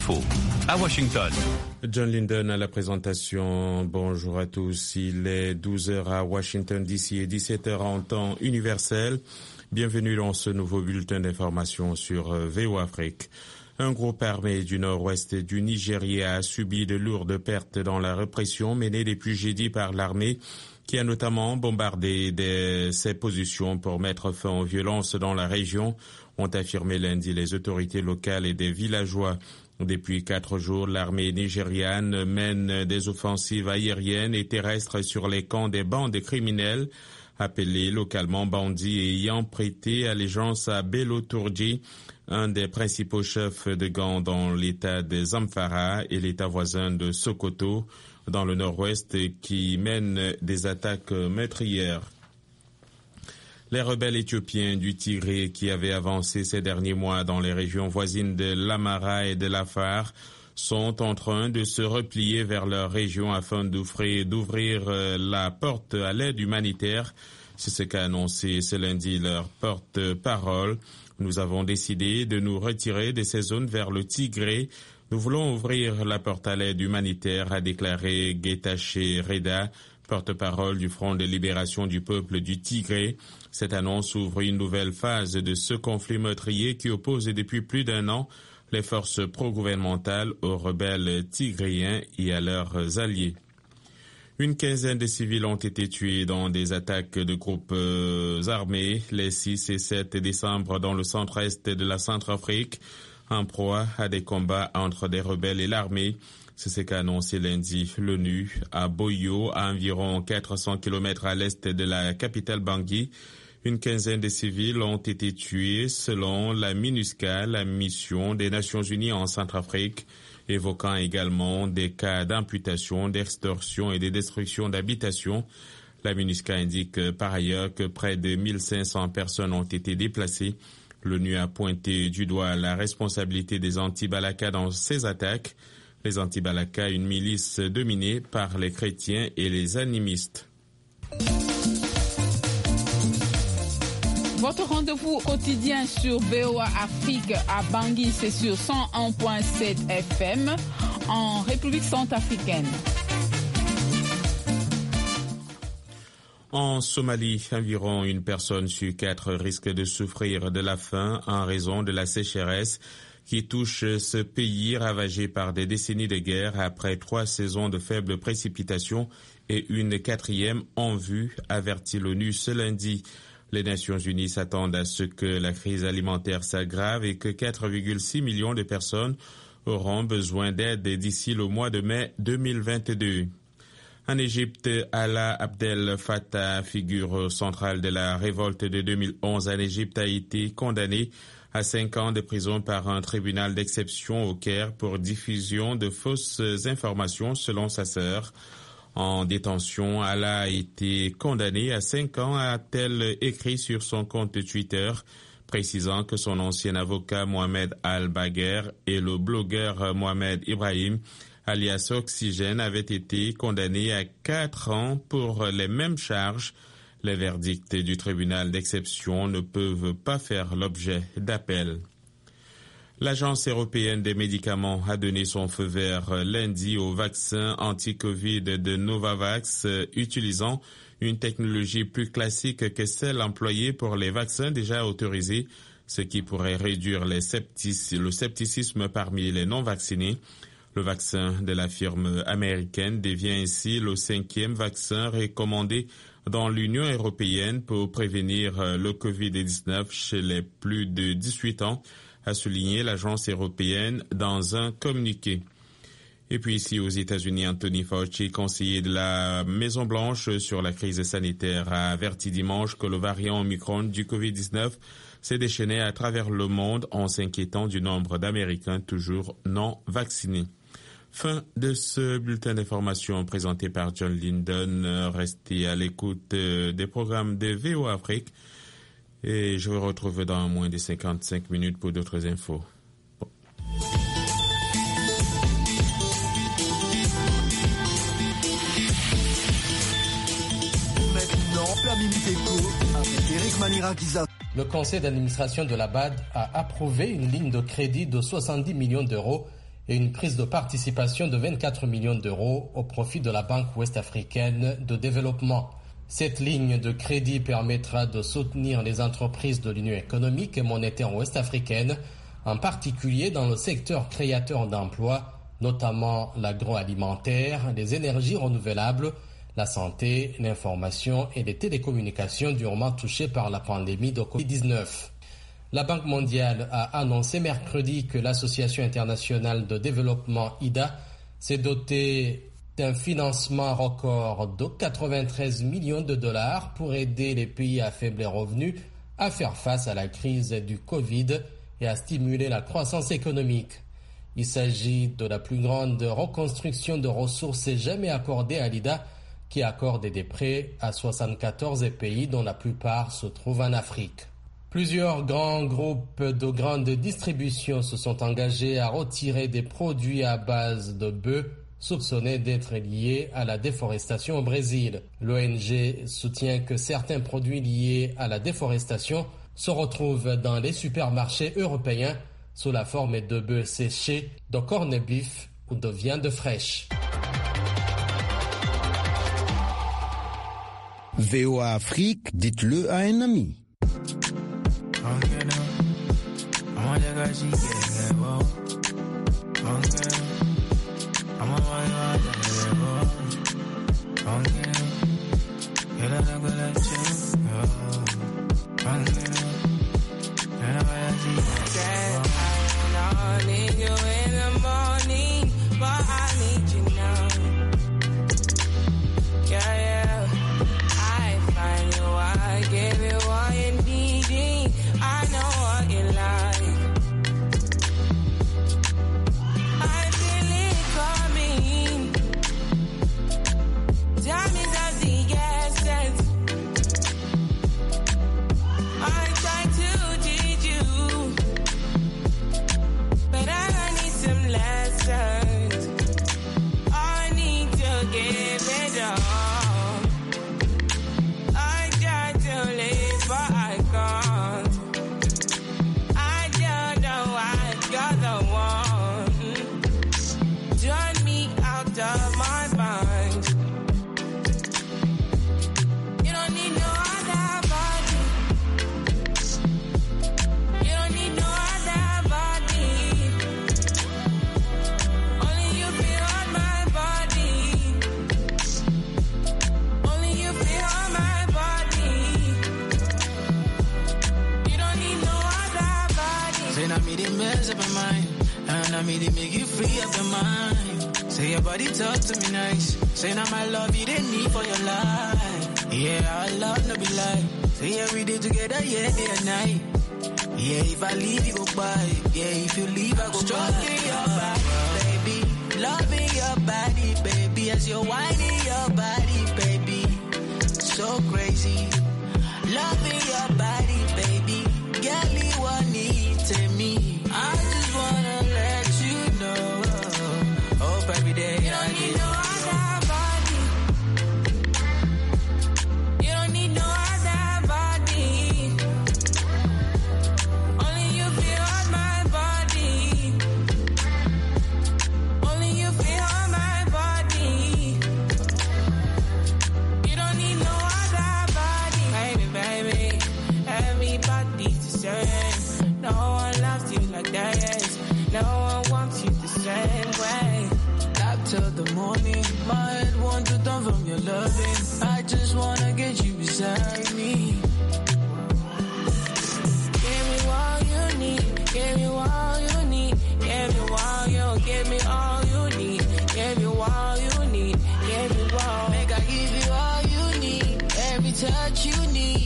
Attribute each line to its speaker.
Speaker 1: À Washington.
Speaker 2: John Linden à la présentation. Bonjour à tous. Il est 12h à Washington DC et 17h en temps universel. Bienvenue dans ce nouveau bulletin d'information sur VOA Afrique. Un groupe armé du nord-ouest du Nigeria a subi de lourdes pertes dans la répression menée depuis jeudi par l'armée, qui a notamment bombardé ses positions pour mettre fin aux violences dans la région, ont affirmé lundi les autorités locales et des villageois. Depuis 4 jours, l'armée nigériane mène des offensives aériennes et terrestres sur les camps des bandes criminelles, appelés localement bandits et ayant prêté allégeance à Bello Turji, un des principaux chefs de gang dans l'état de Zamfara et l'état voisin de Sokoto, dans le nord-ouest, qui mène des attaques meurtrières. Les rebelles éthiopiens du Tigré qui avaient avancé ces derniers mois dans les régions voisines de l'Amara et de l'Afar sont en train de se replier vers leur région afin d'ouvrir la porte à l'aide humanitaire. C'est ce qu'a annoncé ce lundi leur porte-parole. Nous avons décidé de nous retirer de ces zones vers le Tigré. Nous voulons ouvrir la porte à l'aide humanitaire, a déclaré Getachew Reda, porte-parole du Front de libération du peuple du Tigré. Cette annonce ouvre une nouvelle phase de ce conflit meurtrier qui oppose depuis plus d'1 an les forces pro-gouvernementales aux rebelles tigréens et à leurs alliés. Une quinzaine de civils ont été tués dans des attaques de groupes armés les 6 et 7 décembre dans le centre-est de la Centrafrique, en proie à des combats entre des rebelles et l'armée. C'est ce qu'a annoncé lundi l'ONU à Boyo, à environ 400 km à l'est de la capitale Bangui. Une quinzaine de civils ont été tués selon la MINUSCA, la mission des Nations Unies en Centrafrique, évoquant également des cas d'amputation, d'extorsion et de destruction d'habitations. La MINUSCA indique par ailleurs que près de 1500 personnes ont été déplacées. L'ONU a pointé du doigt la responsabilité des anti-Balaka dans ces attaques. Les anti-Balaka, une milice dominée par les chrétiens et les animistes.
Speaker 3: Votre rendez-vous quotidien sur VOA Afrique à Bangui, c'est sur 101.7 FM en République centrafricaine.
Speaker 2: En Somalie, environ 1 personne sur 4 risque de souffrir de la faim en raison de la sécheresse qui touche ce pays ravagé par des décennies de guerre après 3 saisons de faibles précipitations et une 4e en vue, avertit l'ONU ce lundi. Les Nations Unies s'attendent à ce que la crise alimentaire s'aggrave et que 4,6 millions de personnes auront besoin d'aide d'ici le mois de mai 2022. En Égypte, Alaa Abdel Fattah, figure centrale de la révolte de 2011 en Égypte, a été condamné à 5 ans de prison par un tribunal d'exception au Caire pour diffusion de fausses informations selon sa sœur. En détention, Alaa a été condamné à 5 ans, a-t-elle écrit sur son compte Twitter, précisant que son ancien avocat Mohamed Al-Bagher et le blogueur Mohamed Ibrahim, alias Oxygène, avaient été condamnés à 4 ans pour les mêmes charges. Les verdicts du tribunal d'exception ne peuvent pas faire l'objet d'appel. L'Agence européenne des médicaments a donné son feu vert lundi au vaccin anti-Covid de Novavax, utilisant une technologie plus classique que celle employée pour les vaccins déjà autorisés, ce qui pourrait réduire le scepticisme parmi les non-vaccinés. Le vaccin de la firme américaine devient ainsi le 5e vaccin recommandé dans l'Union européenne pour prévenir le Covid-19 chez les plus de 18 ans, a souligné l'agence européenne dans un communiqué. Et puis ici aux États-Unis, Anthony Fauci, conseiller de la Maison-Blanche sur la crise sanitaire, a averti dimanche que le variant Omicron du Covid-19 s'est déchaîné à travers le monde en s'inquiétant du nombre d'Américains toujours non vaccinés. Fin de ce bulletin d'information présenté par John Linden. Restez à l'écoute des programmes de VOA Afrique et je vous retrouve dans moins de 55 minutes pour d'autres infos.
Speaker 4: Maintenant, la Minute Éco avec Eric Manirakiza.
Speaker 5: Le conseil d'administration de la BAD a approuvé une ligne de crédit de 70 millions d'euros
Speaker 1: et une prise de participation de 24 millions d'euros au profit de la Banque ouest-africaine de développement. Cette ligne de crédit permettra de soutenir les entreprises de l'Union économique et monétaire ouest-africaine, en particulier dans le secteur créateur d'emplois, notamment l'agroalimentaire, les énergies renouvelables, la santé, l'information et les télécommunications durement touchées par la pandémie de Covid-19. La Banque mondiale a annoncé mercredi que l'Association internationale de développement IDA s'est dotée d'un financement record de 93 millions de dollars pour aider les pays à faible revenu à faire face à la crise du Covid et à stimuler la croissance économique. Il s'agit de la plus grande reconstruction de ressources jamais accordée à l'IDA, qui accorde des prêts à 74 pays dont la plupart se trouvent en Afrique. Plusieurs grands groupes de grande distribution se sont engagés à retirer des produits à base de bœufs soupçonnés d'être liés à la déforestation au Brésil. L'ONG soutient que certains produits liés à la déforestation se retrouvent dans les supermarchés européens sous la forme de bœufs séchés, de corned beef ou de viande fraîche.
Speaker 5: VOA Afrique, dites-le à un ami.
Speaker 6: Talk to me nice. Say now my love you didn't need for your life. Yeah, our love no be lie. Say every day together, yeah, day and night. Yeah, if I leave you go by. Yeah, if you leave I go stroking your body, baby. Loving your body, baby. As you're whining your body, baby. So crazy. Loving your body, baby. Girl, you want need to me. I just wanna let you know. Hope every day. Till the morning, my head wants to turn from your loving. I just wanna get you beside me. Give me all you need, give me all you need, give me all you, give me all you need, give me all you need, give me all. Make I give you all you need, every touch you need.